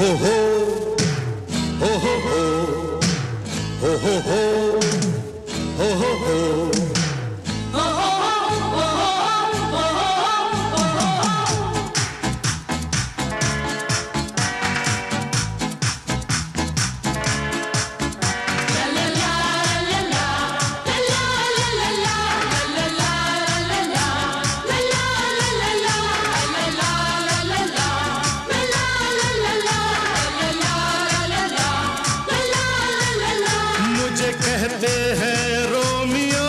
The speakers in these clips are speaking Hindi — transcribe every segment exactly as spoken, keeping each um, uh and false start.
हो हो हो हो हो हो हो हो हो हो कहते हैं रोमियो,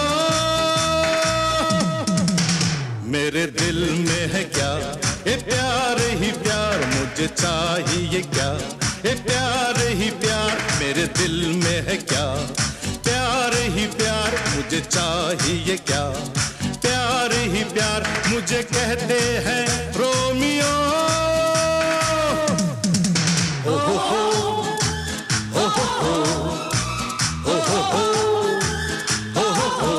मेरे दिल में है क्या ये प्यार ही प्यार, मुझे चाहिए क्या ये प्यार ही प्यार, मेरे दिल में है क्या प्यार ही प्यार, मुझे चाहिए क्या प्यार ही प्यार, मुझे कहते हैं रोमियो। ओ हो हो ओ हो हो हो हो हो हो हो हो।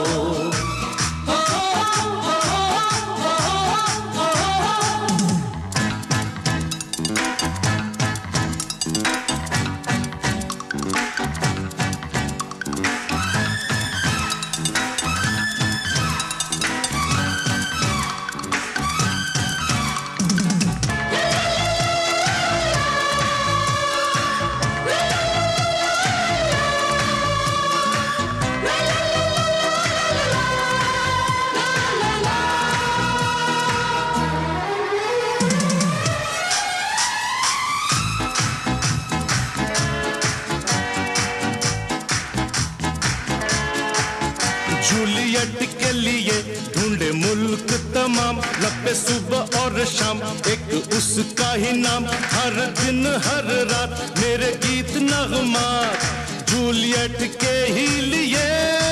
जूलियट के लिए ढूंढे मुल्क तमाम, लपे सुबह और शाम एक उसका ही नाम, हर दिन हर रात मेरे गीत नगमात जूलियट के ही लिए।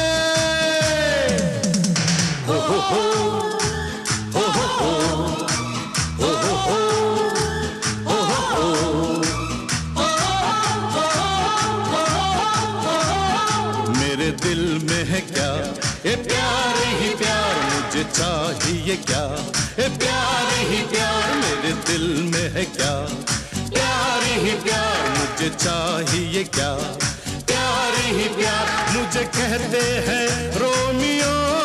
हो हो हो हो हो हो हो हो हो हो हो हो। मेरे दिल में है क्या ये प्यार ही प्यार, मुझे चाहिए क्या ये प्यार ही प्यार, मेरे दिल में है क्या प्यार ही प्यार, मुझे चाहिए क्या प्यार ही प्यार, मुझे कहते हैं रोमियो।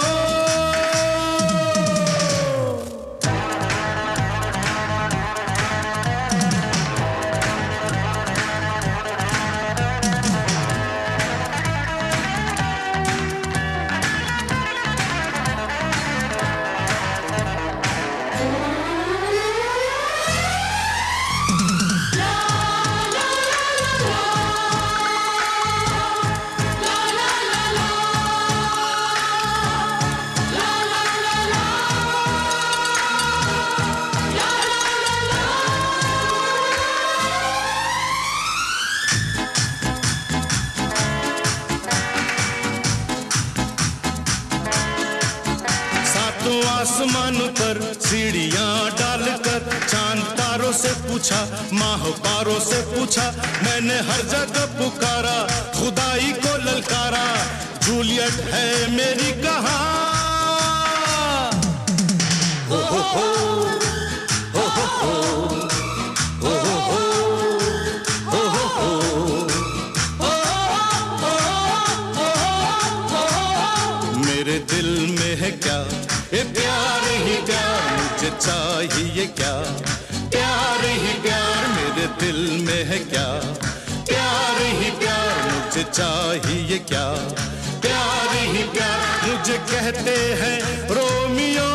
तो आसमान पर सीढ़ियां डालकर चांद तारों से पूछा, माहवारों से पूछा, मैंने हर जगह पुकारा, खुदाई को ललकारा, जूलियट है मेरी कहाँ। हो हो हो हो हो हो हो हो हो हो हो। मेरे दिल में है क्या ये प्यार ही प्यार, मुझे चाहिए क्या प्यार ही प्यार, मेरे दिल में है क्या प्यार ही प्यार, मुझे चाहिए क्या प्यार ही प्यार, मुझे कहते हैं रोमियो।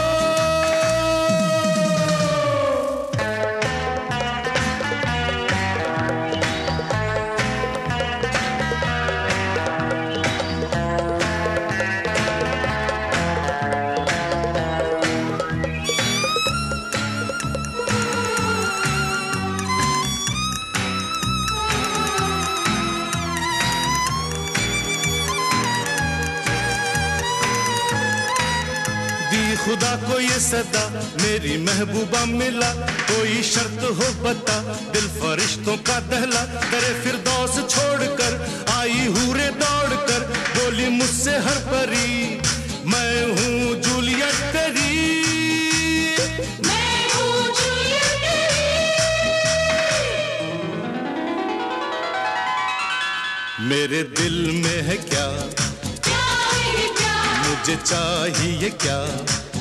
खुदा को ये सदा मेरी महबूबा मिला, कोई शर्त हो बता, दिल फरिश्तों का दहला, करे फिरदौस छोड़कर आई हूरे दौड़कर, बोली मुझसे हर परी मैं हूँ जूलियट तेरी, मैं हूँ जूलियट तेरी। मेरे दिल में है क्या, प्यार ही प्यार, मुझे चाहिए क्या।